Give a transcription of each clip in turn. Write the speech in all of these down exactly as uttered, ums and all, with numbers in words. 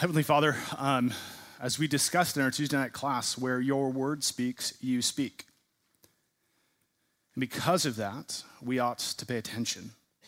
Heavenly Father, um, as we discussed in our Tuesday night class, where your word speaks, you speak. And because of that, we ought to pay attention.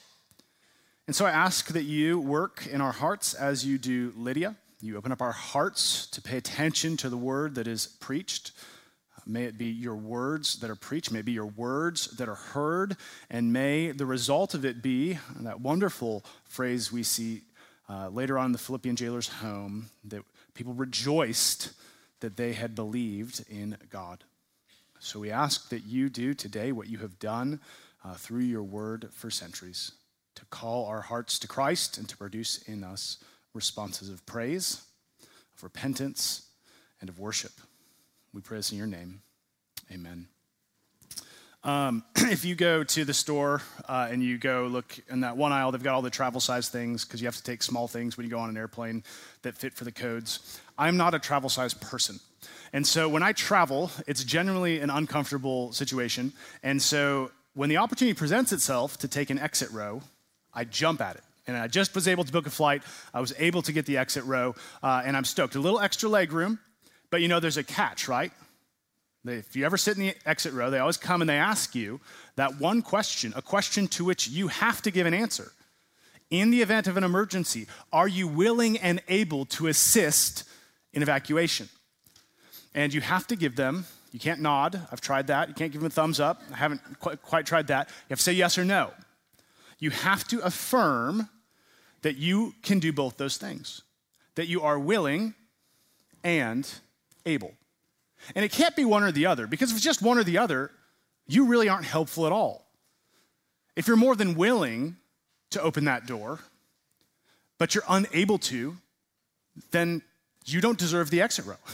And so I ask that you work in our hearts as you do Lydia. You open up our hearts to pay attention to the word that is preached. May it be your words that are preached, may it be your words that are heard, and may the result of it be that wonderful phrase we see uh, later on in the Philippian jailer's home, that people rejoiced that they had believed in God. So we ask that you do today what you have done uh, through your word for centuries, to call our hearts to Christ and to produce in us responses of praise, of repentance, and of worship. We pray this in your name. Amen. Um, if you go to the store uh, and you go look in that one aisle, they've got all the travel size things because you have to take small things when you go on an airplane that fit for the codes. I'm not a travel size person. And so when I travel, it's generally an uncomfortable situation. And so when the opportunity presents itself to take an exit row, I jump at it. And I just was able to book a flight. I was able to get the exit row, uh, and I'm stoked. A little extra leg room, but you know there's a catch, right? If you ever sit in the exit row, they always come and they ask you that one question, a question to which you have to give an answer. In the event of an emergency, are you willing and able to assist in evacuation? And you have to give them, you can't nod, I've tried that. You can't give them a thumbs up, I haven't quite, quite tried that. You have to say yes or no. You have to affirm that you can do both those things, that you are willing and able. And it can't be one or the other, because if it's just one or the other, you really aren't helpful at all. If you're more than willing to open that door, but you're unable to, then you don't deserve the exit row.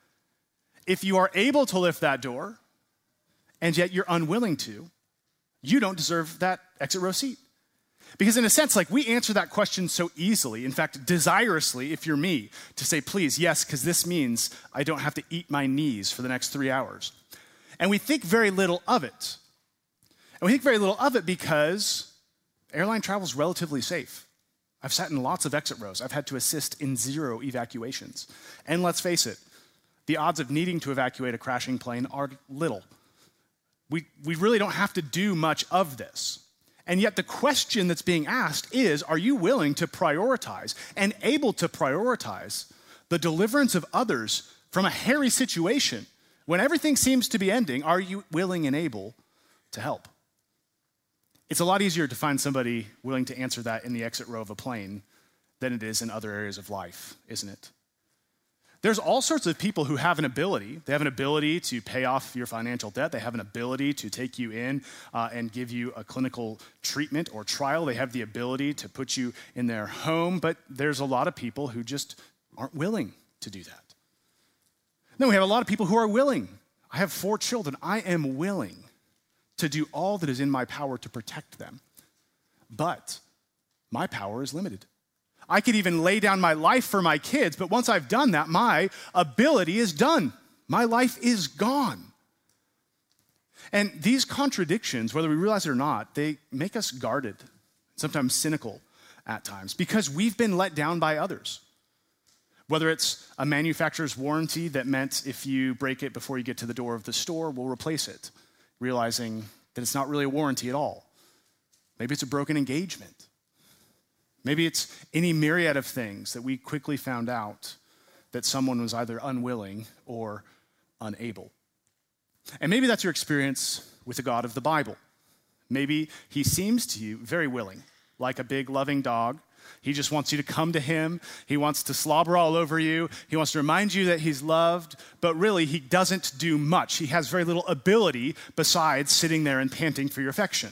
If you are able to lift that door, and yet you're unwilling to, you don't deserve that exit row seat. Because in a sense, like we answer that question so easily, in fact, desirously, if you're me, to say, please, yes, because this means I don't have to eat my knees for the next three hours. And we think very little of it. And we think very little of it because airline travel is relatively safe. I've sat in lots of exit rows. I've had to assist in zero evacuations. And let's face it, the odds of needing to evacuate a crashing plane are little. We, we really don't have to do much of this. And yet the question that's being asked is, are you willing to prioritize and able to prioritize the deliverance of others from a hairy situation when everything seems to be ending? Are you willing and able to help? It's a lot easier to find somebody willing to answer that in the exit row of a plane than it is in other areas of life, isn't it? There's all sorts of people who have an ability. They have an ability to pay off your financial debt. They have an ability to take you in uh, and give you a clinical treatment or trial. They have the ability to put you in their home, but there's a lot of people who just aren't willing to do that. Then we have a lot of people who are willing. I have four children. I am willing to do all that is in my power to protect them, but my power is limited. I could even lay down my life for my kids, but once I've done that, my ability is done. My life is gone. And these contradictions, whether we realize it or not, they make us guarded, sometimes cynical at times, because we've been let down by others. Whether it's a manufacturer's warranty that meant if you break it before you get to the door of the store, we'll replace it, realizing that it's not really a warranty at all. Maybe it's a broken engagement. Maybe it's any myriad of things that we quickly found out that someone was either unwilling or unable. And maybe that's your experience with the God of the Bible. Maybe he seems to you very willing, like a big loving dog. He just wants you to come to him. He wants to slobber all over you. He wants to remind you that he's loved, but really he doesn't do much. He has very little ability besides sitting there and panting for your affection.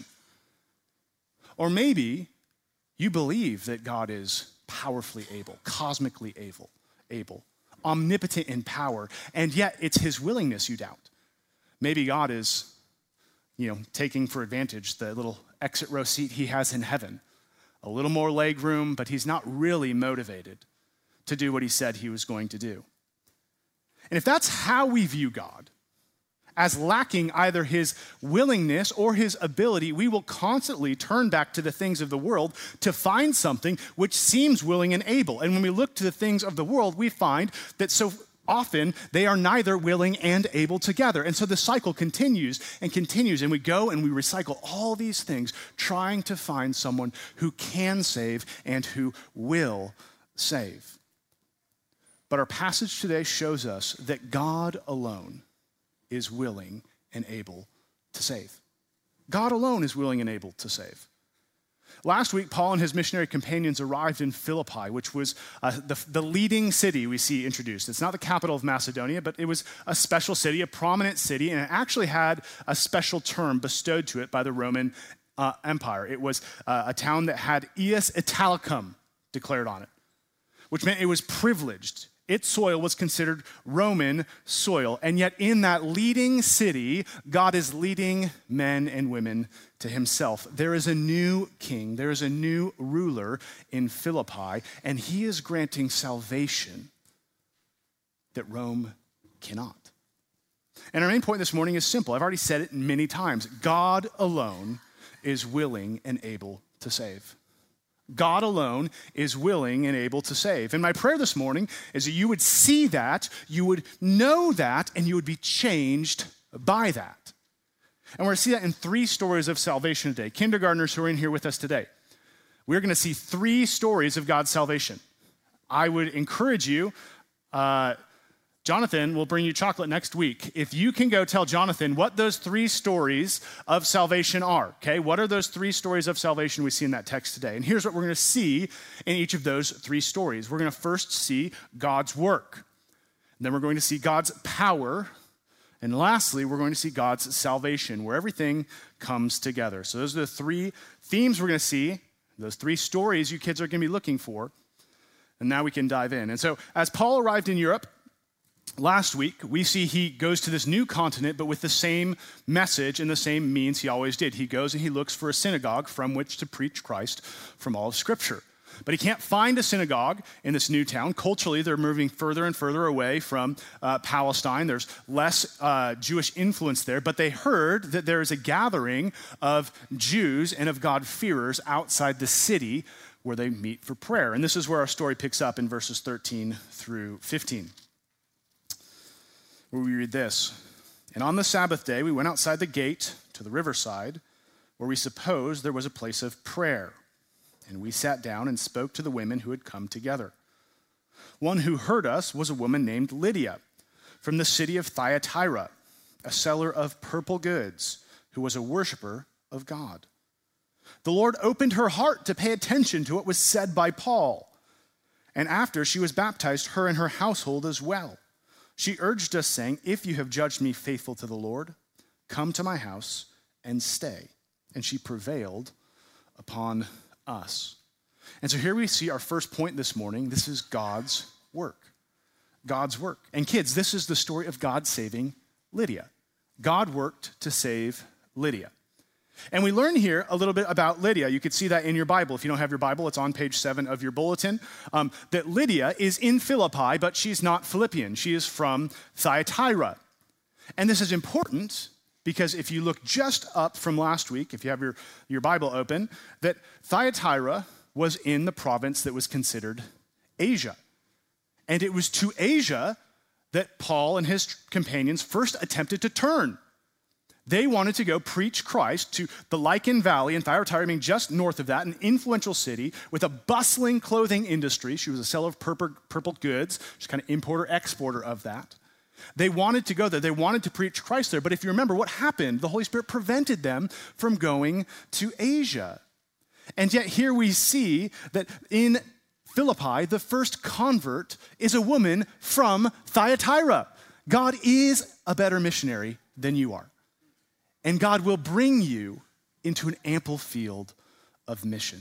Or maybe you believe that God is powerfully able, cosmically able, able, omnipotent in power, and yet it's his willingness you doubt. Maybe God is, you know, taking for advantage the little exit row seat he has in heaven. A little more leg room, but he's not really motivated to do what he said he was going to do. And if that's how we view God, as lacking either his willingness or his ability, we will constantly turn back to the things of the world to find something which seems willing and able. And when we look to the things of the world, we find that so often they are neither willing and able together. And so the cycle continues and continues, and we go and we recycle all these things, trying to find someone who can save and who will save. But our passage today shows us that God alone is willing and able to save. God alone is willing and able to save. Last week, Paul and his missionary companions arrived in Philippi, which was uh, the, the leading city we see introduced. It's not the capital of Macedonia, but it was a special city, a prominent city, and it actually had a special term bestowed to it by the Roman uh, Empire. It was uh, a town that had ius Italicum declared on it, which meant it was privileged. Its soil was considered Roman soil. And yet in that leading city, God is leading men and women to himself. There is a new king. There is a new ruler in Philippi, and he is granting salvation that Rome cannot. And our main point this morning is simple. I've already said it many times. God alone is willing and able to save. God alone is willing and able to save. And my prayer this morning is that you would see that, you would know that, and you would be changed by that. And we're going to see that in three stories of salvation today. Kindergartners who are in here with us today, we're going to see three stories of God's salvation. I would encourage you, uh, Jonathan will bring you chocolate next week. If you can go tell Jonathan what those three stories of salvation are, okay? What are those three stories of salvation we see in that text today? And here's what we're going to see in each of those three stories. We're going to first see God's work. Then we're going to see God's power. And lastly, we're going to see God's salvation, where everything comes together. So those are the three themes we're going to see, those three stories you kids are going to be looking for. And now we can dive in. And so as Paul arrived in Europe, last week, we see he goes to this new continent, but with the same message and the same means he always did. He goes and he looks for a synagogue from which to preach Christ from all of Scripture. But he can't find a synagogue in this new town. Culturally, they're moving further and further away from uh, Palestine. There's less uh, Jewish influence there, but they heard that there is a gathering of Jews and of God-fearers outside the city where they meet for prayer. And this is where our story picks up in verses thirteen through fifteen. Where we read this. And on the Sabbath day, we went outside the gate to the riverside, where we supposed there was a place of prayer. And we sat down and spoke to the women who had come together. One who heard us was a woman named Lydia, from the city of Thyatira, a seller of purple goods, who was a worshiper of God. The Lord opened her heart to pay attention to what was said by Paul. And after she was baptized, her and her household as well. She urged us, saying, if you have judged me faithful to the Lord, come to my house and stay. And she prevailed upon us. And so here we see our first point this morning. This is God's work. God's work. And kids, this is the story of God saving Lydia. God worked to save Lydia. And we learn here a little bit about Lydia. You could see that in your Bible. If you don't have your Bible, it's on page seven of your bulletin. Um, that Lydia is in Philippi, but she's not Philippian. She is from Thyatira. And this is important because if you look just up from last week, if you have your, your Bible open, that Thyatira was in the province that was considered Asia. And it was to Asia that Paul and his companions first attempted to turn. They wanted to go preach Christ to the Lycan Valley in Thyatira, being just north of that, an influential city with a bustling clothing industry. She was a seller of purple, purple goods. She's kind of importer-exporter of that. They wanted to go there. They wanted to preach Christ there. But if you remember what happened, the Holy Spirit prevented them from going to Asia. And yet here we see that in Philippi, the first convert is a woman from Thyatira. God is a better missionary than you are. And God will bring you into an ample field of mission.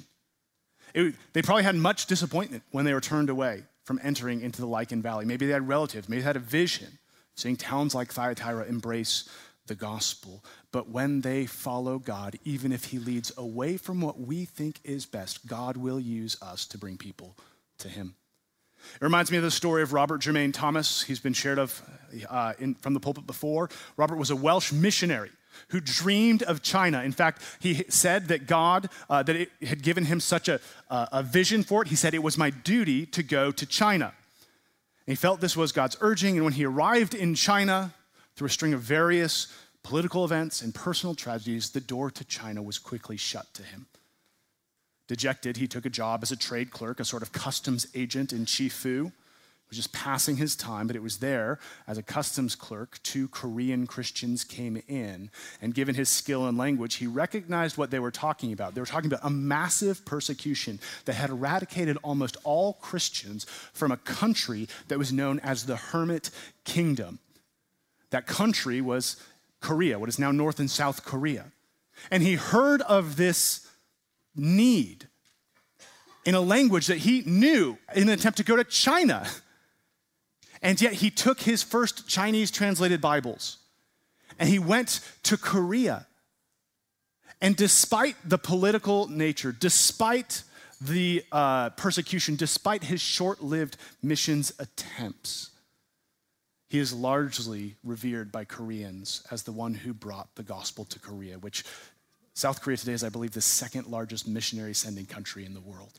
It, they probably had much disappointment when they were turned away from entering into the Lycan Valley. Maybe they had relatives, maybe they had a vision, seeing towns like Thyatira embrace the gospel. But when they follow God, even if he leads away from what we think is best, God will use us to bring people to him. It reminds me of the story of Robert Jermaine Thomas. He's been shared of uh, in, from the pulpit before. Robert was a Welsh missionary who dreamed of China. In fact, he said that God, uh, that it had given him such a, uh, a vision for it. He said, it was my duty to go to China. And he felt this was God's urging. And when he arrived in China, through a string of various political events and personal tragedies, the door to China was quickly shut to him. Dejected, he took a job as a trade clerk, a sort of customs agent in Chifu. He was just passing his time, but it was there, as a customs clerk, two Korean Christians came in, and given his skill and language, he recognized what they were talking about. They were talking about a massive persecution that had eradicated almost all Christians from a country that was known as the Hermit Kingdom. That country was Korea, what is now North and South Korea. And he heard of this need in a language that he knew in an attempt to go to China. And yet he took his first Chinese translated Bibles and he went to Korea. And despite the political nature, despite the uh, persecution, despite his short-lived missions attempts, he is largely revered by Koreans as the one who brought the gospel to Korea, which South Korea today is, I believe, the second largest missionary sending country in the world.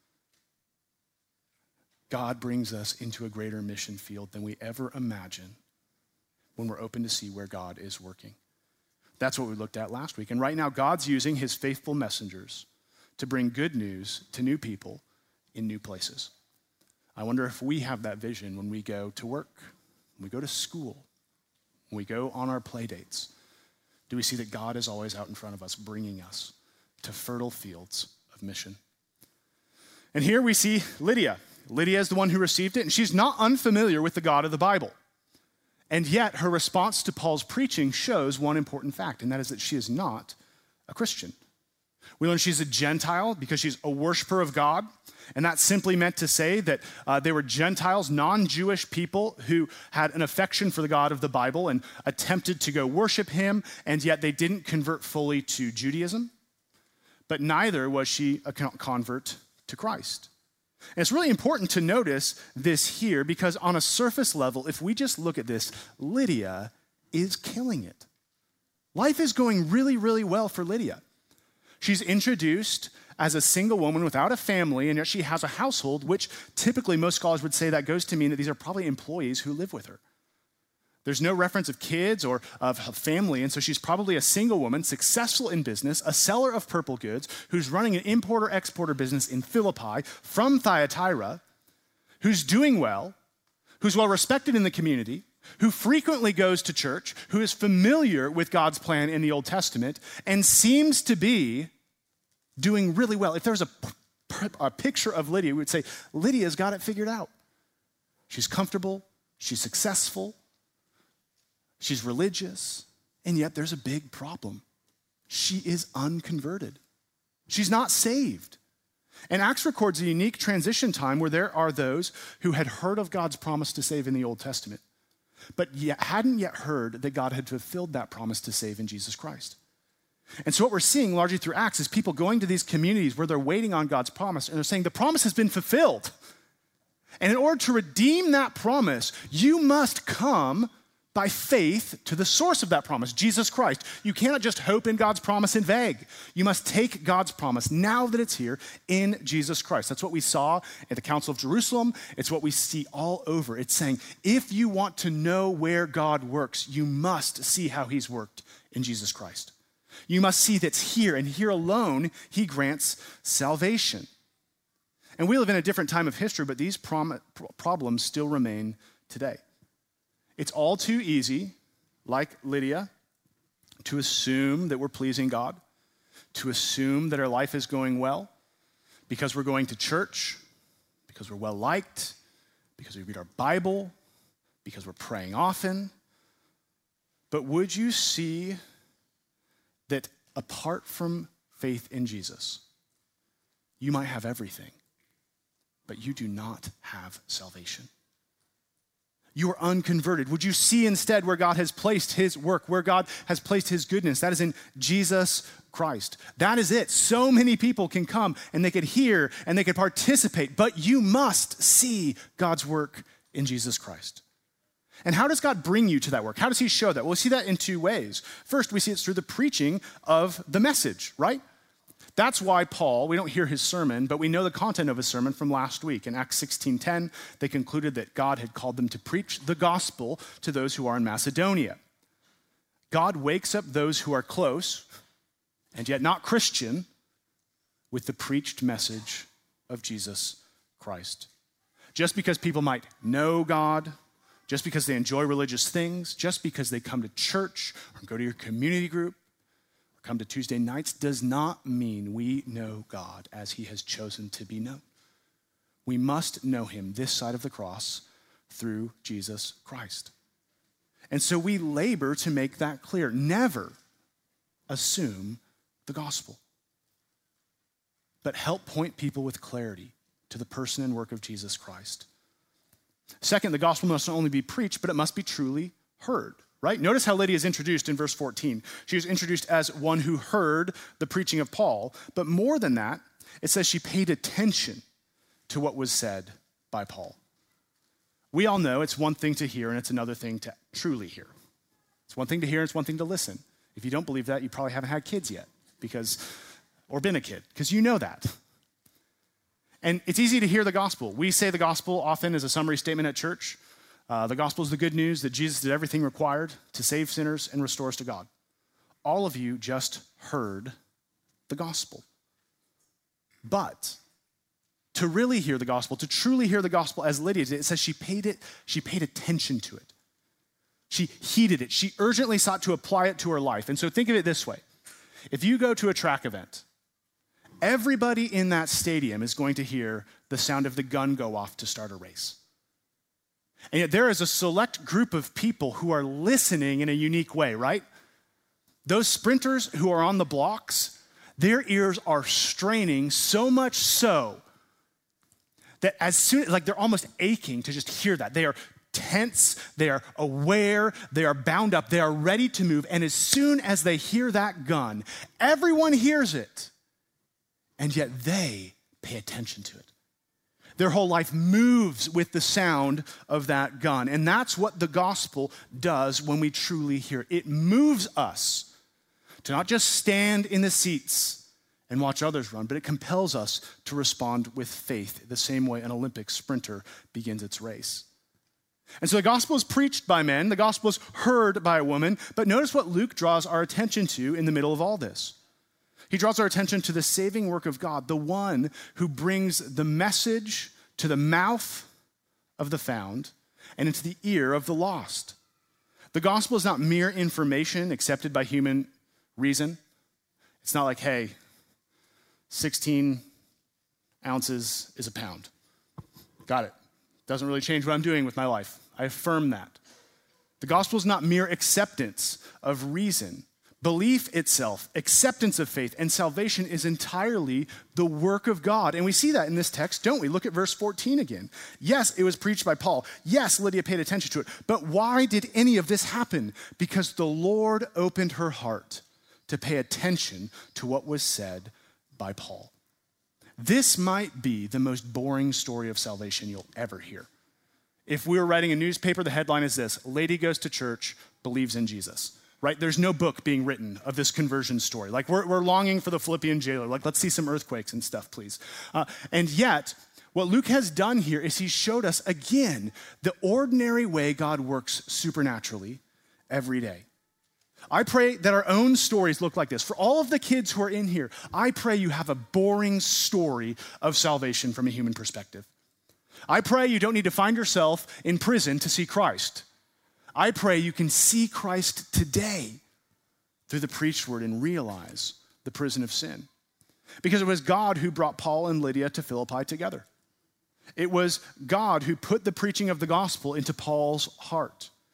God brings us into a greater mission field than we ever imagine when we're open to see where God is working. That's what we looked at last week. And right now, God's using his faithful messengers to bring good news to new people in new places. I wonder if we have that vision when we go to work, when we go to school, when we go on our play dates. Do we see that God is always out in front of us, bringing us to fertile fields of mission? And here we see Lydia. Lydia is the one who received it, and she's not unfamiliar with the God of the Bible. And yet her response to Paul's preaching shows one important fact, and that is that she is not a Christian. We learn she's a Gentile because she's a worshiper of God, and that simply meant to say that uh, they were Gentiles, non-Jewish people who had an affection for the God of the Bible and attempted to go worship him, and yet they didn't convert fully to Judaism, but neither was she a convert to Christ. And it's really important to notice this here because on a surface level, if we just look at this, Lydia is killing it. Life is going really, really well for Lydia. She's introduced as a single woman without a family, and yet she has a household, which typically most scholars would say that goes to mean that these are probably employees who live with her. There's no reference of kids or of family, and so she's probably a single woman, successful in business, a seller of purple goods, who's running an importer-exporter business in Philippi from Thyatira, who's doing well, who's well-respected in the community, who frequently goes to church, who is familiar with God's plan in the Old Testament, and seems to be doing really well. If there was a, a picture of Lydia, we would say, Lydia's got it figured out. She's comfortable, she's successful, she's religious, and yet there's a big problem. She is unconverted. She's not saved. And Acts records a unique transition time where there are those who had heard of God's promise to save in the Old Testament, but yet hadn't yet heard that God had fulfilled that promise to save in Jesus Christ. And so what we're seeing largely through Acts is people going to these communities where they're waiting on God's promise, and they're saying the promise has been fulfilled. And in order to redeem that promise, you must come by faith to the source of that promise, Jesus Christ. You cannot just hope in God's promise in vague. You must take God's promise now that it's here in Jesus Christ. That's what we saw at the Council of Jerusalem. It's what we see all over. It's saying, if you want to know where God works, you must see how he's worked in Jesus Christ. You must see that's here, and here alone, he grants salvation. And we live in a different time of history, but these prom- problems still remain today. It's all too easy, like Lydia, to assume that we're pleasing God, to assume that our life is going well because we're going to church, because we're well-liked, because we read our Bible, because we're praying often. But would you see that apart from faith in Jesus, you might have everything, but you do not have salvation? you are unconverted? Would you see instead where God has placed his work, where God has placed his goodness? That is in Jesus Christ. That is it. So many people can come and they could hear and they could participate, but you must see God's work in Jesus Christ. And how does God bring you to that work? How does he show that? Well, we see that in two ways. First, we see it's through the preaching of the message, right? That's why Paul, we don't hear his sermon, but we know the content of his sermon from last week. In Acts sixteen ten, they concluded that God had called them to preach the gospel to those who are in Macedonia. God wakes up those who are close and yet not Christian with the preached message of Jesus Christ. Just because people might know God, just because they enjoy religious things, just because they come to church or go to your community group, come to Tuesday nights, does not mean we know God as he has chosen to be known. We must know him this side of the cross through Jesus Christ. And so we labor to make that clear. Never assume the gospel, but help point people with clarity to the person and work of Jesus Christ. Second, the gospel must not only be preached, but it must be truly heard. Right? Notice how Lydia is introduced in verse fourteen. She was introduced as one who heard the preaching of Paul, but more than that, it says she paid attention to what was said by Paul. We all know it's one thing to hear and it's another thing to truly hear. It's one thing to hear and it's one thing to listen. If you don't believe that, you probably haven't had kids yet because, or been a kid, because you know that. And it's easy to hear the gospel. We say the gospel often as a summary statement at church. Uh, the gospel is the good news that Jesus did everything required to save sinners and restore us to God. All of you just heard the gospel. But to really hear the gospel, to truly hear the gospel as Lydia did, it says she paid it, she paid attention to it. She heeded it. She urgently sought to apply it to her life. And so think of it this way. If you go to a track event, everybody in that stadium is going to hear the sound of the gun go off to start a race. And yet there is a select group of people who are listening in a unique way, right? Those sprinters who are on the blocks, their ears are straining so much so that as soon, like they're almost aching to just hear that. They are tense, they are aware, they are bound up, they are ready to move. And as soon as they hear that gun, everyone hears it. And yet they pay attention to it. Their whole life moves with the sound of that gun. And that's what the gospel does when we truly hear it. It moves us to not just stand in the seats and watch others run, but it compels us to respond with faith, the same way an Olympic sprinter begins its race. And so the gospel is preached by men, the gospel is heard by a woman, but notice what Luke draws our attention to in the middle of all this. He draws our attention to the saving work of God, the one who brings the message to the mouth of the found and into the ear of the lost. The gospel is not mere information accepted by human reason. It's not like, hey, sixteen ounces is a pound. Got it. Doesn't really change what I'm doing with my life. I affirm that. The gospel is not mere acceptance of reason. Belief itself, acceptance of faith, and salvation is entirely the work of God. And we see that in this text, don't we? Look at verse fourteen again. Yes, it was preached by Paul. Yes, Lydia paid attention to it. But why did any of this happen? Because the Lord opened her heart to pay attention to what was said by Paul. This might be the most boring story of salvation you'll ever hear. If we were writing a newspaper, the headline is this: Lady goes to church, believes in Jesus. Right? There's no book being written of this conversion story. Like we're, we're longing for the Philippian jailer. Like let's see some earthquakes and stuff, please. Uh, and yet, what Luke has done here is he showed us again the ordinary way God works supernaturally every day. I pray that our own stories look like this. For all of the kids who are in here, I pray you have a boring story of salvation from a human perspective. I pray you don't need to find yourself in prison to see Christ. I pray you can see Christ today through the preached word and realize the prison of sin. Because it was God who brought Paul and Lydia to Philippi together. It was God who put the preaching of the gospel into Paul's heart.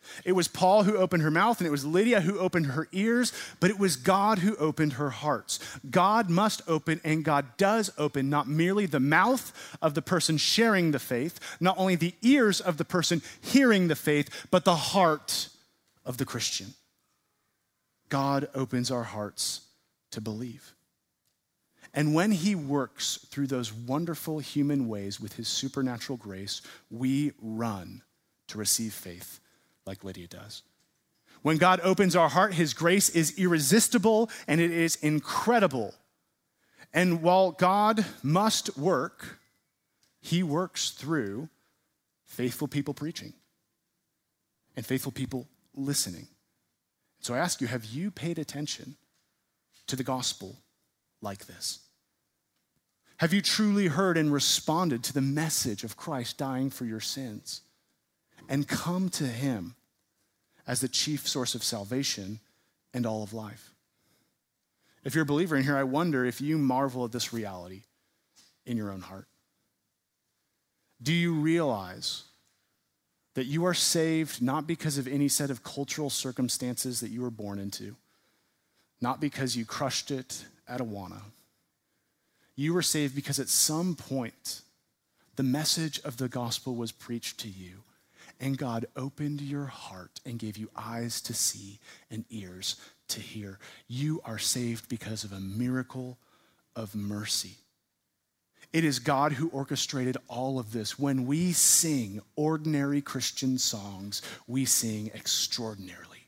It was Paul who opened her mouth, and it was Lydia who opened her ears, but it was God who opened her hearts. God must open, and God does open, not merely the mouth of the person sharing the faith, not only the ears of the person hearing the faith, but the heart of the Christian. God opens our hearts to believe. And when he works through those wonderful human ways with his supernatural grace, we run to receive faith like Lydia does. When God opens our heart, his grace is irresistible and it is incredible. And while God must work, he works through faithful people preaching and faithful people listening. So I ask you, have you paid attention to the gospel like this? Have you truly heard and responded to the message of Christ dying for your sins and come to him as the chief source of salvation and all of life? If you're a believer in here, I wonder if you marvel at this reality in your own heart. Do you realize that you are saved not because of any set of cultural circumstances that you were born into, not because you crushed it at Awana? You were saved because at some point, the message of the gospel was preached to you, and God opened your heart and gave you eyes to see and ears to hear. You are saved because of a miracle of mercy. It is God who orchestrated all of this. When we sing ordinary Christian songs, we sing extraordinarily.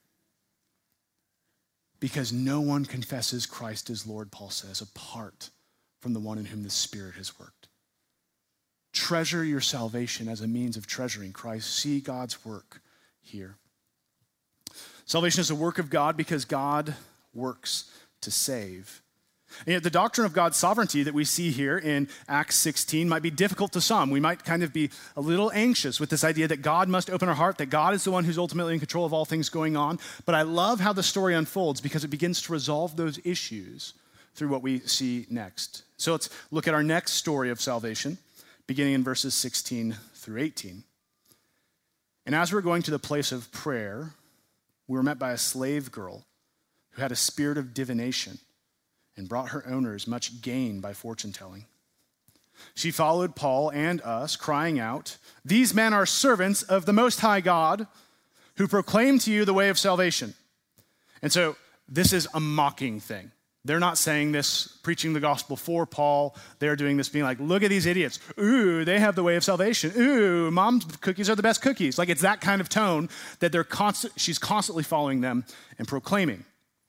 Because no one confesses Christ as Lord, Paul says, apart from the one in whom the Spirit has worked. Treasure your salvation as a means of treasuring Christ. See God's work here. Salvation is a work of God because God works to save. And yet the doctrine of God's sovereignty that we see here in Acts sixteen might be difficult to some. We might kind of be a little anxious with this idea that God must open our heart, that God is the one who's ultimately in control of all things going on. But I love how the story unfolds because it begins to resolve those issues through what we see next. So let's look at our next story of salvation, beginning in verses sixteen through eighteen. And as we were going to the place of prayer, we were met by a slave girl who had a spirit of divination and brought her owners much gain by fortune-telling. She followed Paul and us, crying out, "These men are servants of the Most High God, who proclaim to you the way of salvation." And so this is a mocking thing. They're not saying this, preaching the gospel for Paul. They're doing this being like, look at these idiots. Ooh, they have the way of salvation. Ooh, mom's cookies are the best cookies. Like it's that kind of tone that they're constant. She's constantly following them and proclaiming.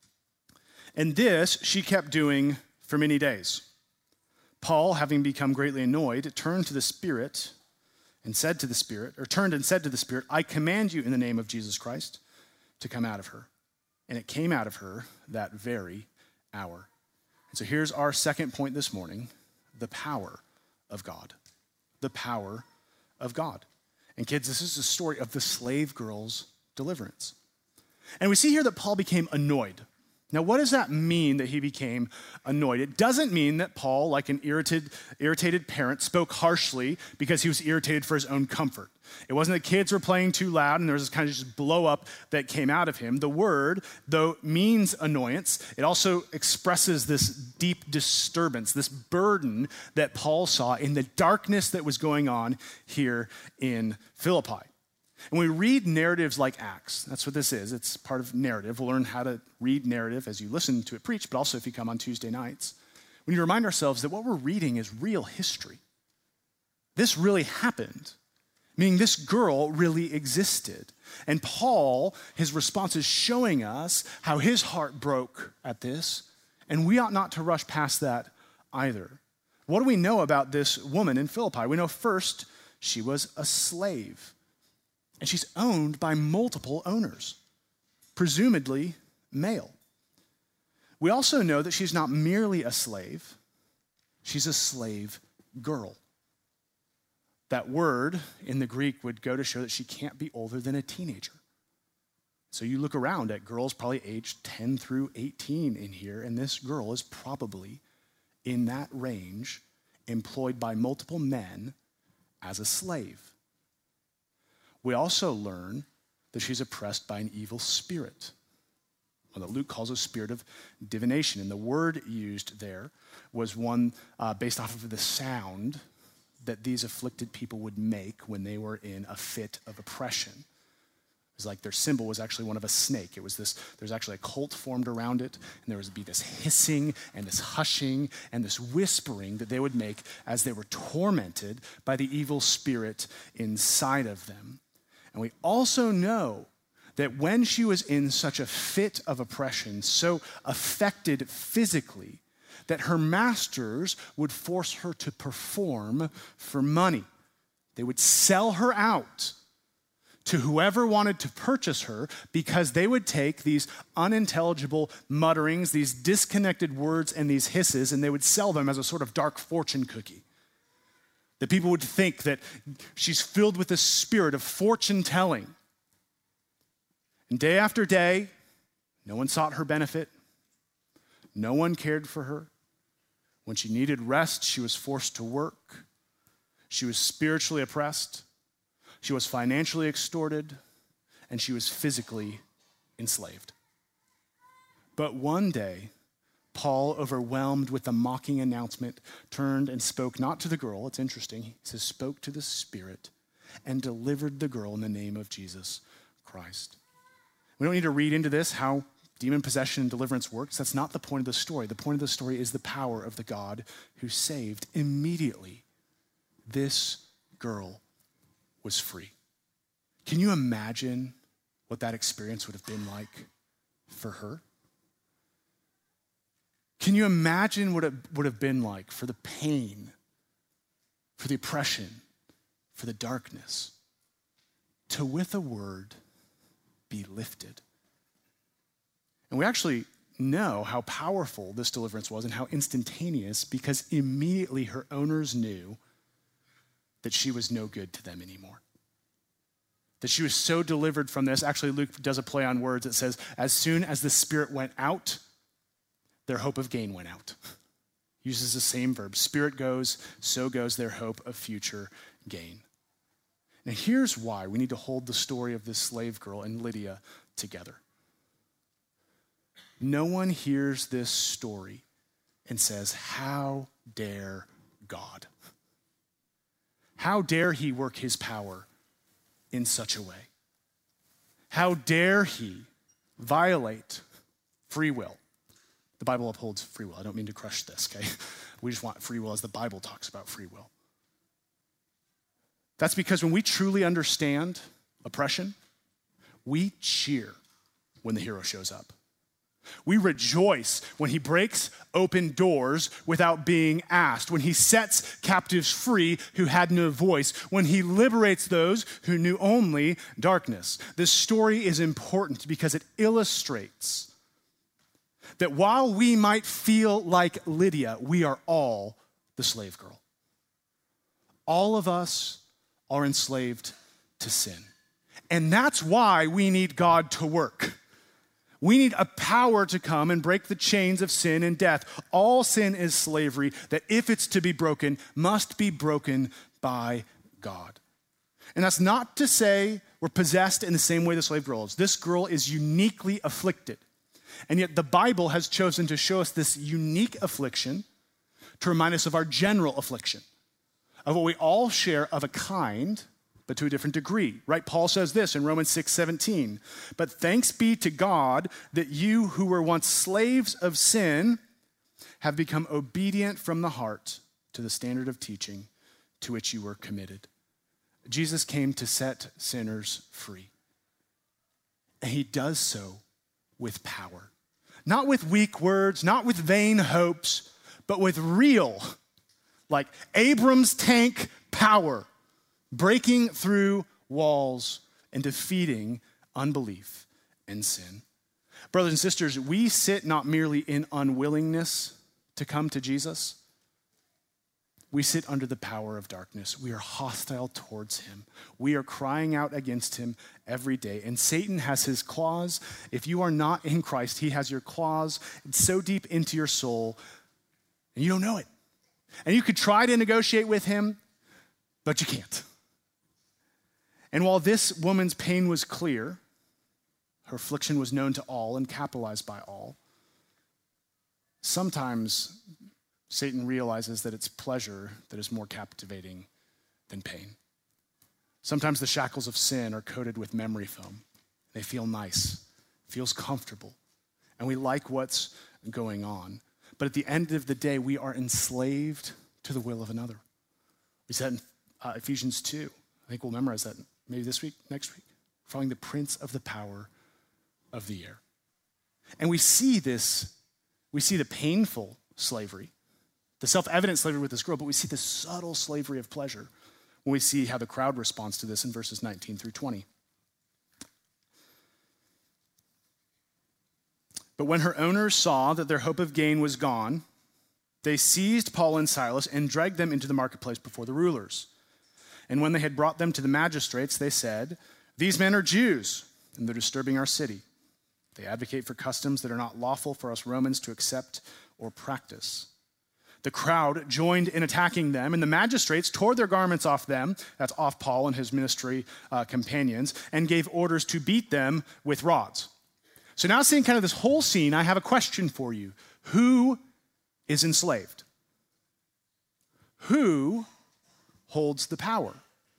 And this she kept doing for many days. Paul, having become greatly annoyed, turned to the Spirit and said to the Spirit, or turned and said to the Spirit, "I command you in the name of Jesus Christ to come out of her." And it came out of her that very hour. And so here's our second point this morning, the power of God. The power of God. And kids, this is the story of the slave girl's deliverance. And we see here that Paul became annoyed. Now, what does that mean that he became annoyed? It doesn't mean that Paul, like an irritated, irritated parent, spoke harshly because he was irritated for his own comfort. It wasn't that kids were playing too loud and there was this kind of just blow up that came out of him. The word, though, means annoyance. It also expresses this deep disturbance, this burden that Paul saw in the darkness that was going on here in Philippi. And we read narratives like Acts. That's what this is. It's part of narrative. We'll learn how to read narrative as you listen to it preached, but also if you come on Tuesday nights. We need to remind ourselves that what we're reading is real history. This really happened, meaning this girl really existed. And Paul, his response is showing us how his heart broke at this, and we ought not to rush past that either. What do we know about this woman in Philippi? We know first, she was a slave. And she's owned by multiple owners, presumably male. We also know that she's not merely a slave, she's a slave girl. That word in the Greek would go to show that she can't be older than a teenager. So you look around at girls probably aged ten through eighteen in here, and this girl is probably in that range, employed by multiple men as a slave. We also learn that she's oppressed by an evil spirit. Well, that Luke calls a spirit of divination. And the word used there was one uh, based off of the sound that these afflicted people would make when they were in a fit of oppression. It was like their symbol was actually one of a snake. It was this, there's actually a cult formed around it, and there would be this hissing and this hushing and this whispering that they would make as they were tormented by the evil spirit inside of them. And we also know that when she was in such a fit of oppression, so affected physically, that her masters would force her to perform for money. They would sell her out to whoever wanted to purchase her because they would take these unintelligible mutterings, these disconnected words and these hisses, and they would sell them as a sort of dark fortune cookie. That people would think that she's filled with the spirit of fortune telling. And day after day, no one sought her benefit. No one cared for her. When she needed rest, she was forced to work. She was spiritually oppressed. She was financially extorted. And she was physically enslaved. But one day, Paul, overwhelmed with the mocking announcement, turned and spoke not to the girl. It's interesting. He says, spoke to the spirit and delivered the girl in the name of Jesus Christ. We don't need to read into this how demon possession and deliverance works. That's not the point of the story. The point of the story is the power of the God who saved. Immediately, this girl was free. Can you imagine what that experience would have been like for her? Can you imagine what it would have been like for the pain, for the oppression, for the darkness, to with a word be lifted? And we actually know how powerful this deliverance was and how instantaneous, because immediately her owners knew that she was no good to them anymore. That she was so delivered from this. Actually, Luke does a play on words. It says, as soon as the spirit went out, their hope of gain went out. Uses the same verb. Spirit goes, so goes their hope of future gain. Now here's why we need to hold the story of this slave girl and Lydia together. No one hears this story and says, how dare God? How dare he work his power in such a way? How dare he violate free will? The Bible upholds free will. I don't mean to crush this, okay? We just want free will as the Bible talks about free will. That's because when we truly understand oppression, we cheer when the hero shows up. We rejoice when he breaks open doors without being asked, when he sets captives free who had no voice, when he liberates those who knew only darkness. This story is important because it illustrates that while we might feel like Lydia, we are all the slave girl. All of us are enslaved to sin. And that's why we need God to work. We need a power to come and break the chains of sin and death. All sin is slavery that, if it's to be broken, must be broken by God. And that's not to say we're possessed in the same way the slave girl is. This girl is uniquely afflicted. And yet the Bible has chosen to show us this unique affliction to remind us of our general affliction, of what we all share of a kind, but to a different degree, right? Paul says this in Romans six seventeen, but thanks be to God that you who were once slaves of sin have become obedient from the heart to the standard of teaching to which you were committed. Jesus came to set sinners free. And he does so with power. Not with weak words, not with vain hopes, but with real, like Abram's tank power, breaking through walls and defeating unbelief and sin. Brothers and sisters, we sit not merely in unwillingness to come to Jesus. We sit under the power of darkness. We are hostile towards him. We are crying out against him every day. And Satan has his claws. If you are not in Christ, he has your claws so deep into your soul, and you don't know it. And you could try to negotiate with him, but you can't. And while this woman's pain was clear, her affliction was known to all and capitalized by all, sometimes Satan realizes that it's pleasure that is more captivating than pain. Sometimes the shackles of sin are coated with memory foam. They feel nice, feels comfortable, and we like what's going on. But at the end of the day, we are enslaved to the will of another. We said in uh, Ephesians two. I think we'll memorize that maybe this week, next week. Following the prince of the power of the air. And we see this, we see the painful slavery, the self-evident slavery with this girl, but we see the subtle slavery of pleasure when we see how the crowd responds to this in verses nineteen through twenty. But when her owners saw that their hope of gain was gone, they seized Paul and Silas and dragged them into the marketplace before the rulers. And when they had brought them to the magistrates, they said, "These men are Jews, and they're disturbing our city. They advocate for customs that are not lawful for us Romans to accept or practice." The crowd joined in attacking them, and the magistrates tore their garments off them, that's off Paul and his ministry uh, companions, and gave orders to beat them with rods. So now seeing kind of this whole scene, I have a question for you. Who is enslaved? Who holds the power?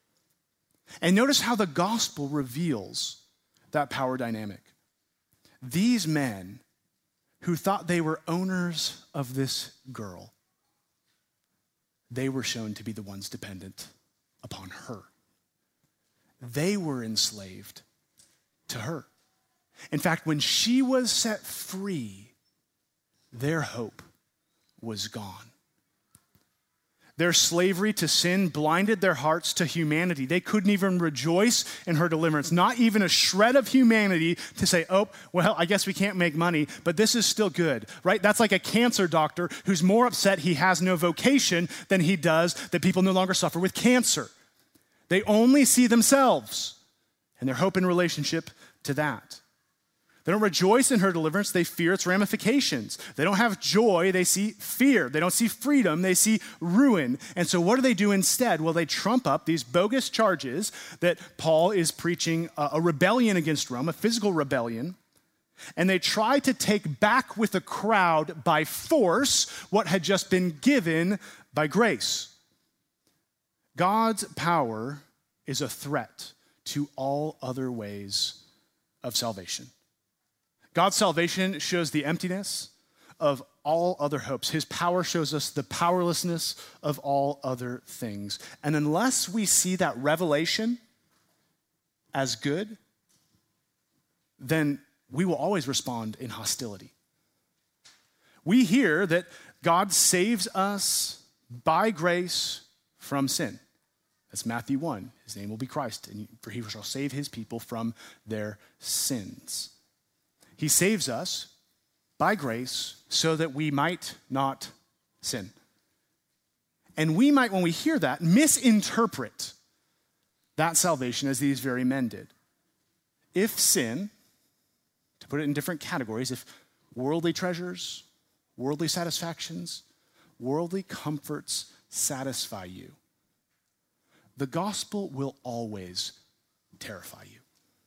And notice how the gospel reveals that power dynamic. These men who thought they were owners of this girl, they were shown to be the ones dependent upon her. They were enslaved to her. In fact, when she was set free, their hope was gone. Their slavery to sin blinded their hearts to humanity. They couldn't even rejoice in her deliverance, not even a shred of humanity to say, oh, well, I guess we can't make money, but this is still good, right? That's like a cancer doctor who's more upset he has no vocation than he does that people no longer suffer with cancer. They only see themselves and their hope in relationship to that. They don't rejoice in her deliverance, they fear its ramifications. They don't have joy, they see fear. They don't see freedom, they see ruin. And so what do they do instead? Well, they trump up these bogus charges that Paul is preaching a, a rebellion against Rome, a physical rebellion, and they try to take back with the crowd by force what had just been given by grace. God's power is a threat to all other ways of salvation. God's salvation shows the emptiness of all other hopes. His power shows us the powerlessness of all other things. And unless we see that revelation as good, then we will always respond in hostility. We hear that God saves us by grace from sin. That's Matthew one. His name will be Christ, and for he shall save his people from their sins. He saves us by grace so that we might not sin. And we might, when we hear that, misinterpret that salvation as these very men did. If sin, to put it in different categories, if worldly treasures, worldly satisfactions, worldly comforts satisfy you, the gospel will always terrify you.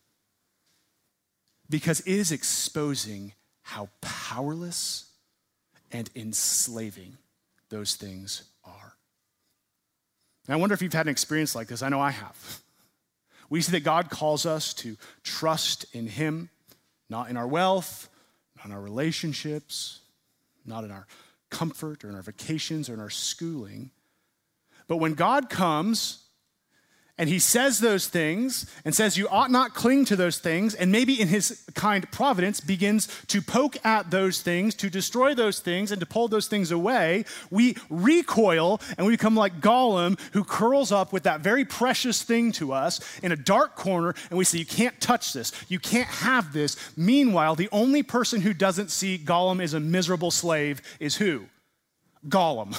Because it is exposing how powerless and enslaving those things are. And I wonder if you've had an experience like this. I know I have. We see that God calls us to trust in him, not in our wealth, not in our relationships, not in our comfort or in our vacations or in our schooling. But when God comes and he says those things and says you ought not cling to those things, and maybe in his kind providence begins to poke at those things, to destroy those things and to pull those things away, we recoil and we become like Gollum, who curls up with that very precious thing to us in a dark corner, and we say, you can't touch this, you can't have this. Meanwhile, the only person who doesn't see Gollum as a miserable slave is who? Gollum.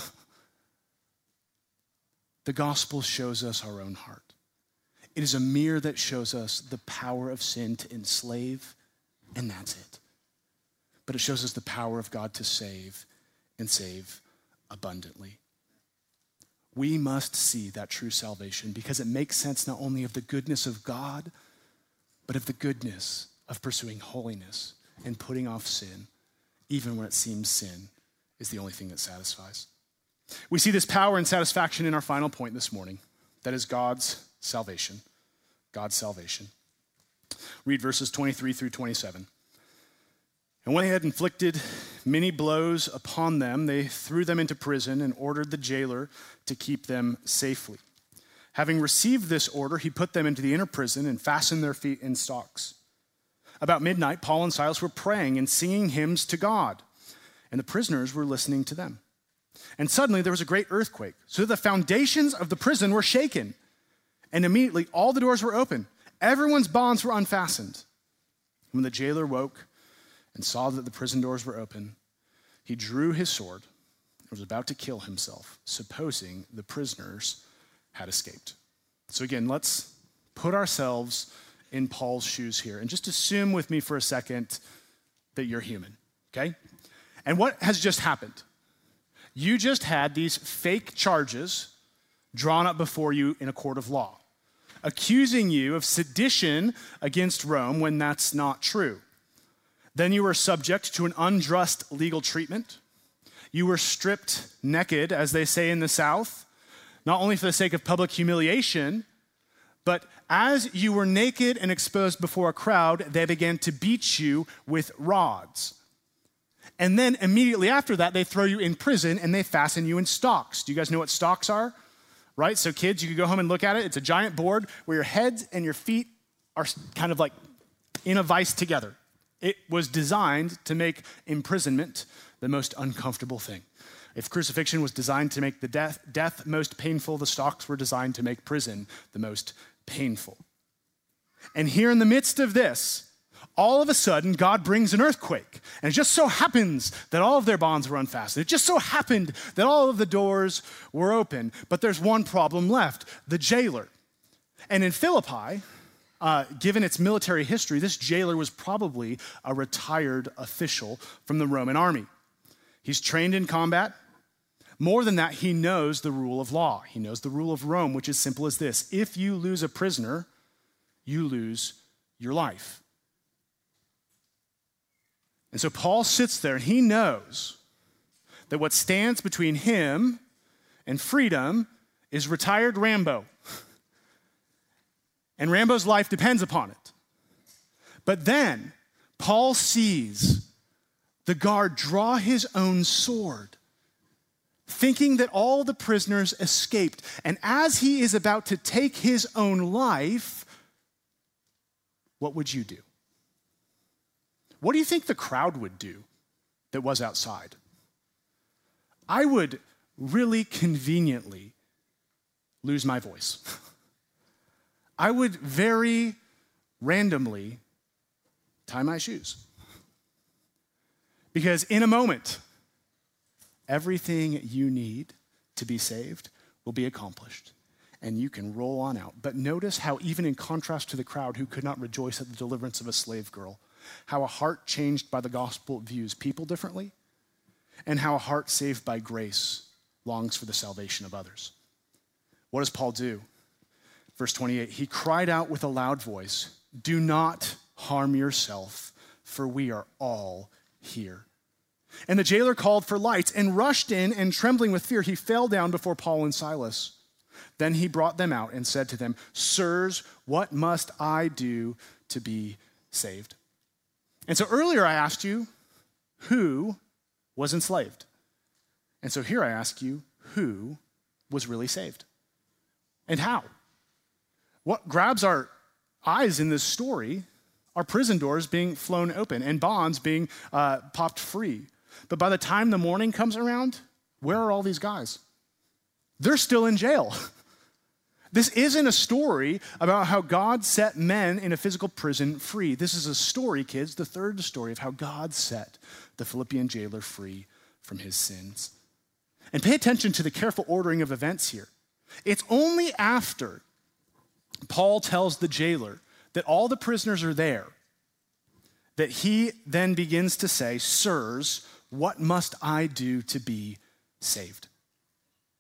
The gospel shows us our own heart. It is a mirror that shows us the power of sin to enslave, and that's it. But it shows us the power of God to save, and save abundantly. We must see that true salvation because it makes sense not only of the goodness of God, but of the goodness of pursuing holiness and putting off sin, even when it seems sin is the only thing that satisfies. We see this power and satisfaction in our final point this morning. That is God's salvation. God's salvation. Read verses twenty-three through twenty-seven. And when he had inflicted many blows upon them, they threw them into prison and ordered the jailer to keep them safely. Having received this order, he put them into the inner prison and fastened their feet in stocks. About midnight, Paul and Silas were praying and singing hymns to God, and the prisoners were listening to them. And suddenly there was a great earthquake, so that the foundations of the prison were shaken. And immediately all the doors were open. Everyone's bonds were unfastened. When the jailer woke and saw that the prison doors were open, he drew his sword and was about to kill himself, supposing the prisoners had escaped. So again, let's put ourselves in Paul's shoes here and just assume with me for a second that you're human, okay? And what has just happened? You just had these fake charges drawn up before you in a court of law, accusing you of sedition against Rome when that's not true. Then you were subject to an unjust legal treatment. You were stripped naked, as they say in the South, not only for the sake of public humiliation, but as you were naked and exposed before a crowd, they began to beat you with rods. And then immediately after that, they throw you in prison and they fasten you in stocks. Do you guys know what stocks are? Right? So kids, you can go home and look at it. It's a giant board where your heads and your feet are kind of like in a vice together. It was designed to make imprisonment the most uncomfortable thing. If crucifixion was designed to make the death, death most painful, the stocks were designed to make prison the most painful. And here in the midst of this, all of a sudden, God brings an earthquake. And it just so happens that all of their bonds were unfastened. It just so happened that all of the doors were open. But there's one problem left, the jailer. And in Philippi, uh, given its military history, this jailer was probably a retired official from the Roman army. He's trained in combat. More than that, he knows the rule of law. He knows the rule of Rome, which is simple as this. If you lose a prisoner, you lose your life. And so Paul sits there and he knows that what stands between him and freedom is retired Rambo. And Rambo's life depends upon it. But then Paul sees the guard draw his own sword, thinking that all the prisoners escaped. And as he is about to take his own life, what would you do? What do you think the crowd would do that was outside? I would really conveniently lose my voice. I would very randomly tie my shoes. Because in a moment, everything you need to be saved will be accomplished, and you can roll on out. But notice how, even in contrast to the crowd who could not rejoice at the deliverance of a slave girl, how a heart changed by the gospel views people differently, and how a heart saved by grace longs for the salvation of others. What does Paul do? Verse twenty-eight, he cried out with a loud voice, "Do not harm yourself, for we are all here." And the jailer called for lights and rushed in, and trembling with fear, he fell down before Paul and Silas. Then he brought them out and said to them, "Sirs, what must I do to be saved?" And so earlier I asked you, who was enslaved? And so here I ask you, who was really saved? And how? What grabs our eyes in this story are prison doors being flown open and bonds being uh, popped free. But by the time the morning comes around, where are all these guys? They're still in jail. This isn't a story about how God set men in a physical prison free. This is a story, kids, the third story of how God set the Philippian jailer free from his sins. And pay attention to the careful ordering of events here. It's only after Paul tells the jailer that all the prisoners are there that he then begins to say, "Sirs, what must I do to be saved?"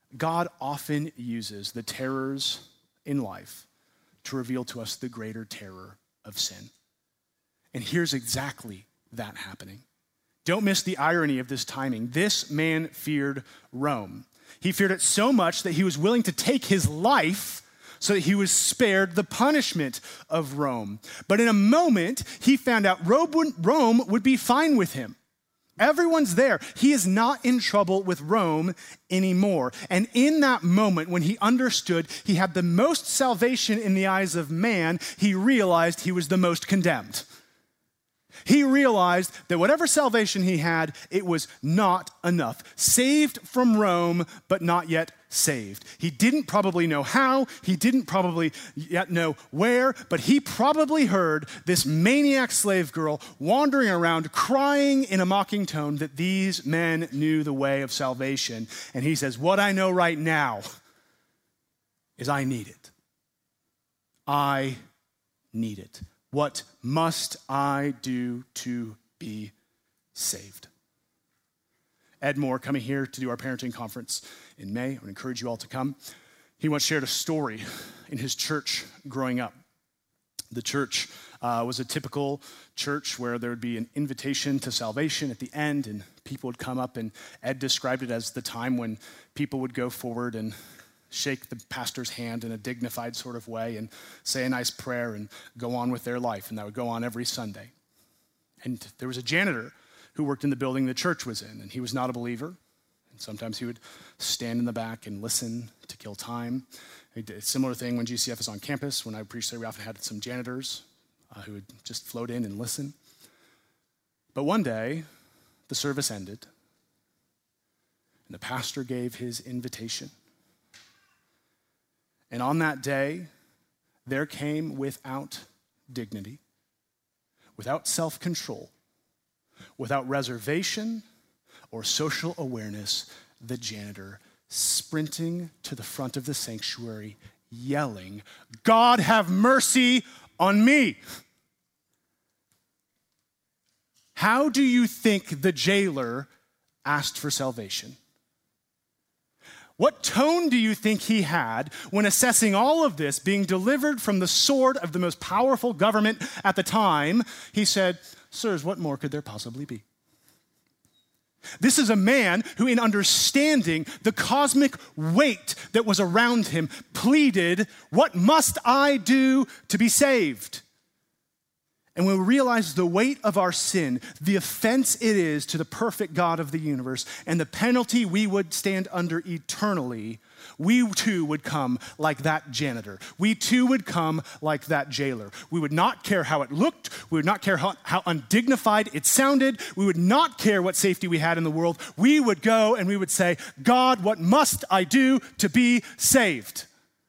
God often uses the terrors in life to reveal to us the greater terror of sin. And here's exactly that happening. Don't miss the irony of this timing. This man feared Rome. He feared it so much that he was willing to take his life so that he was spared the punishment of Rome. But in a moment, he found out Rome would be fine with him. Everyone's there. He is not in trouble with Rome anymore. And in that moment, when he understood he had the most salvation in the eyes of man, he realized he was the most condemned. He realized that whatever salvation he had, it was not enough. Saved from Rome, but not yet saved. He didn't probably know how, he didn't probably yet know where, but he probably heard this maniac slave girl wandering around crying in a mocking tone that these men knew the way of salvation. And he says, what I know right now is I need it. I need it. What must I do to be saved? Ed Moore, coming here to do our parenting conference in May. I would encourage you all to come. He once shared a story in his church growing up. The church uh, was a typical church where there would be an invitation to salvation at the end, and people would come up, and Ed described it as the time when people would go forward and shake the pastor's hand in a dignified sort of way and say a nice prayer and go on with their life. And that would go on every Sunday. And there was a janitor who worked in the building the church was in, and he was not a believer. And sometimes he would stand in the back and listen to kill time. He did a similar thing when G C F was on campus. When I preached there, we often had some janitors uh, who would just float in and listen. But one day, the service ended, and the pastor gave his invitation. And on that day, there came without dignity, without self-control, without reservation or social awareness, the janitor sprinting to the front of the sanctuary, yelling, God have mercy on me. How do you think the jailer asked for salvation? What tone do you think he had when assessing all of this being delivered from the sword of the most powerful government at the time? He said, sirs, what more could there possibly be? This is a man who, in understanding the cosmic weight that was around him, pleaded, what must I do to be saved? And when we realize the weight of our sin, the offense it is to the perfect God of the universe, and the penalty we would stand under eternally, we too would come like that janitor. We too would come like that jailer. We would not care how it looked. We would not care how, how undignified it sounded. We would not care what safety we had in the world. We would go and we would say, God, what must I do to be saved?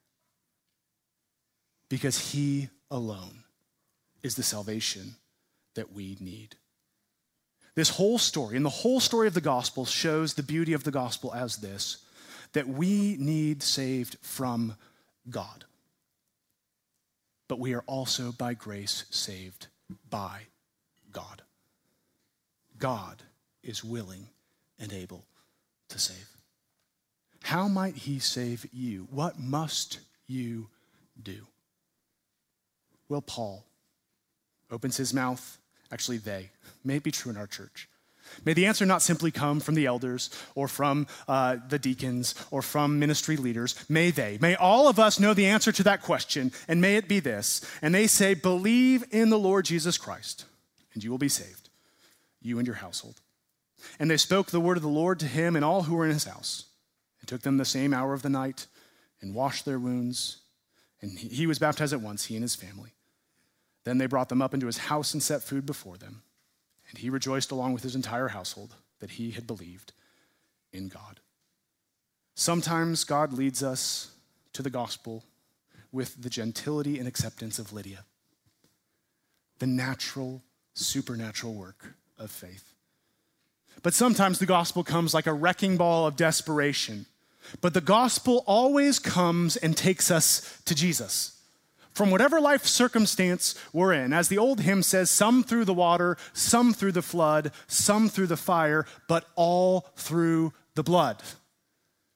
Because he alone is the salvation that we need. This whole story, and the whole story of the gospel shows the beauty of the gospel as this, that we need saved from God. But we are also by grace saved by God. God is willing and able to save. How might he save you? What must you do? Well, Paul opens his mouth, actually they, may it be true in our church. May the answer not simply come from the elders or from uh, the deacons or from ministry leaders. May they, may all of us know the answer to that question, and may it be this. And they say, believe in the Lord Jesus Christ, and you will be saved, you and your household. And they spoke the word of the Lord to him and all who were in his house. It took them the same hour of the night and washed their wounds. And he was baptized at once, he and his family. Then they brought them up into his house and set food before them. And he rejoiced along with his entire household that he had believed in God. Sometimes God leads us to the gospel with the gentility and acceptance of Lydia, the natural, supernatural work of faith. But sometimes the gospel comes like a wrecking ball of desperation. But the gospel always comes and takes us to Jesus. From whatever life circumstance we're in, as the old hymn says, some through the water, some through the flood, some through the fire, but all through the blood.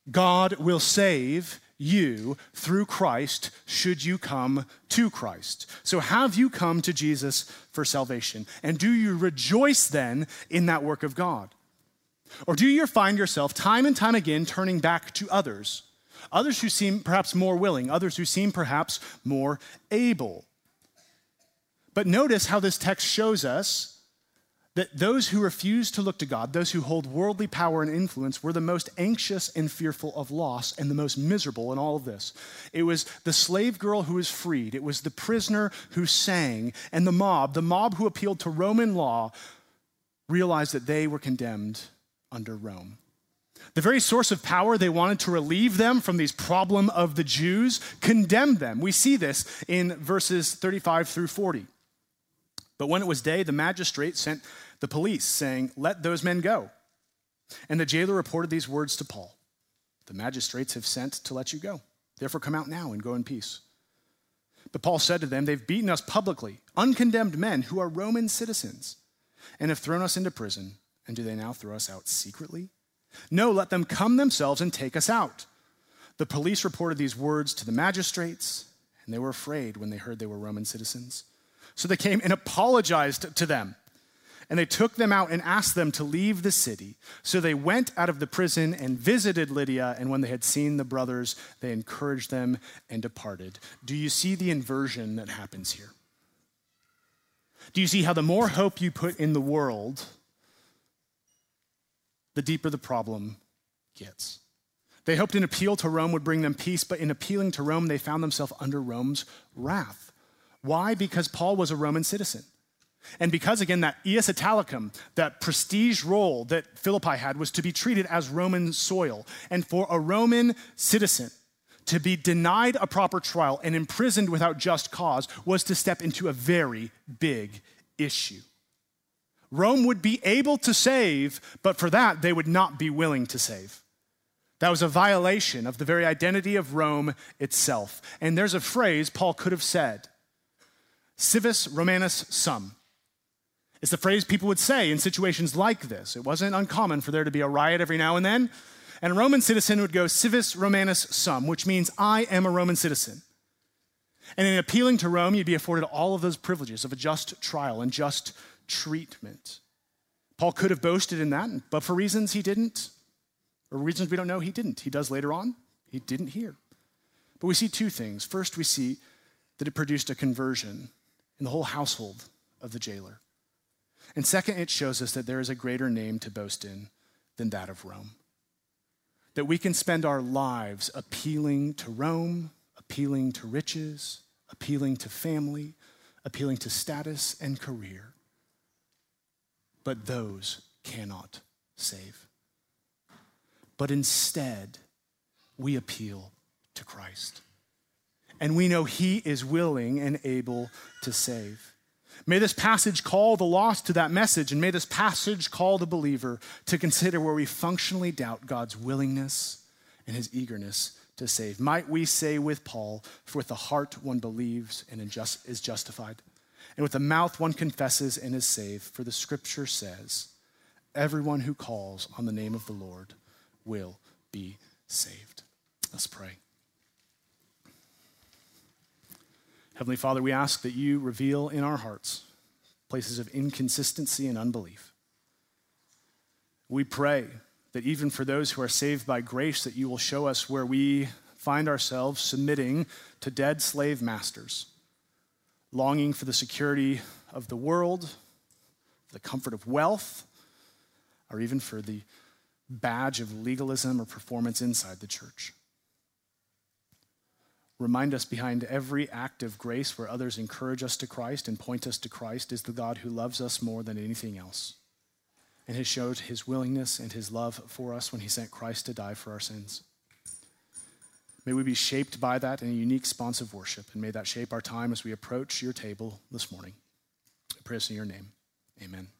God will save you through Christ should you come to Christ. So have you come to Jesus for salvation? And do you rejoice then in that work of God? Or do you find yourself time and time again turning back to others? Others who seem perhaps more willing, others who seem perhaps more able. But notice how this text shows us that those who refuse to look to God, those who hold worldly power and influence, were the most anxious and fearful of loss and the most miserable in all of this. It was the slave girl who was freed. It was the prisoner who sang. And the mob, the mob who appealed to Roman law, realized that they were condemned under Rome. The very source of power they wanted to relieve them from these problem of the Jews condemned them. We see this in verses thirty-five through forty. But when it was day, the magistrate sent the police, saying, "Let those men go." And the jailer reported these words to Paul: "The magistrates have sent to let you go. Therefore come out now and go in peace." But Paul said to them, "They've beaten us publicly, uncondemned men who are Roman citizens, and have thrown us into prison. And do they now throw us out secretly? No, let them come themselves and take us out." The police reported these words to the magistrates, and they were afraid when they heard they were Roman citizens. So they came and apologized to them. And they took them out and asked them to leave the city. So they went out of the prison and visited Lydia, and when they had seen the brothers, they encouraged them and departed. Do you see the inversion that happens here? Do you see how the more hope you put in the world, the deeper the problem gets? They hoped an appeal to Rome would bring them peace, but in appealing to Rome, they found themselves under Rome's wrath. Why? Because Paul was a Roman citizen. And because, again, that ius italicum, that prestige role that Philippi had, was to be treated as Roman soil. And for a Roman citizen to be denied a proper trial and imprisoned without just cause was to step into a very big issue. Rome would be able to save, but for that, they would not be willing to save. That was a violation of the very identity of Rome itself. And there's a phrase Paul could have said: civis Romanus sum. It's the phrase people would say in situations like this. It wasn't uncommon for there to be a riot every now and then. And a Roman citizen would go civis Romanus sum, which means I am a Roman citizen. And in appealing to Rome, you'd be afforded all of those privileges of a just trial and just treatment. Paul could have boasted in that, but for reasons he didn't, or reasons we don't know, he didn't. He does later on. He didn't here. But we see two things. First, we see that it produced a conversion in the whole household of the jailer. And second, it shows us that there is a greater name to boast in than that of Rome. That we can spend our lives appealing to Rome, appealing to riches, appealing to family, appealing to status and career. But those cannot save. But instead, we appeal to Christ. And we know he is willing and able to save. May this passage call the lost to that message, and may this passage call the believer to consider where we functionally doubt God's willingness and his eagerness to save. Might we say with Paul, "For with the heart one believes and is justified, and with the mouth one confesses and is saved, for the scripture says, everyone who calls on the name of the Lord will be saved." Let's pray. Heavenly Father, we ask that you reveal in our hearts places of inconsistency and unbelief. We pray that even for those who are saved by grace, that you will show us where we find ourselves submitting to dead slave masters, longing for the security of the world, for the comfort of wealth, or even for the badge of legalism or performance inside the church. Remind us behind every act of grace where others encourage us to Christ and point us to Christ is the God who loves us more than anything else and has showed his willingness and his love for us when he sent Christ to die for our sins. May we be shaped by that in a unique response of worship, and may that shape our time as we approach your table this morning. I pray this in your name. Amen.